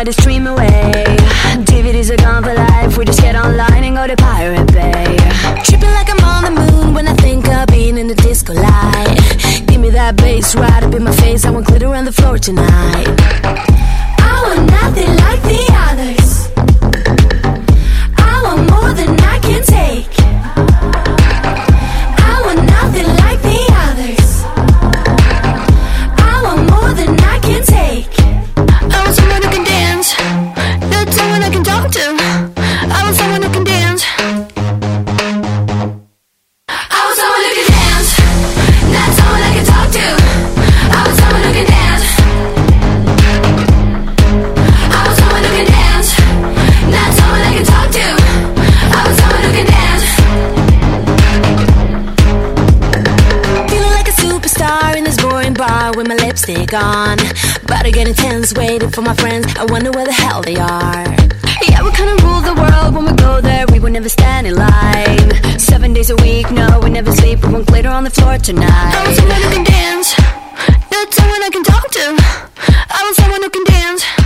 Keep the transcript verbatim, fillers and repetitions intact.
I just dream away. D V Ds are gone for life. We just get online and go to Pirate Bay. Tripping like I'm on the moon when I think of being in the disco light. Give me that bass right up in my face. I want glitter on the floor tonight. I want nothing like the others. I want more than I can take. I want nothing like the others. I want more than I can take. I want someone who can dance, not someone I can talk to. I want someone who can dance. I want someone who can dance, not someone I can talk to. I want someone who can dance. I want someone who can dance, not someone I can talk to. I want someone who can dance. Feeling like a superstar in this boring bar with my lipstick on. About to get intense, waiting for my friends. I wonder where the hell they are. Yeah, we kinda rule the world when we go there. We would never stand in line. Seven days a week, no, we never sleep. We want glitter on the floor tonight. I want someone who can dance, not someone I can talk to. I want someone who can dance.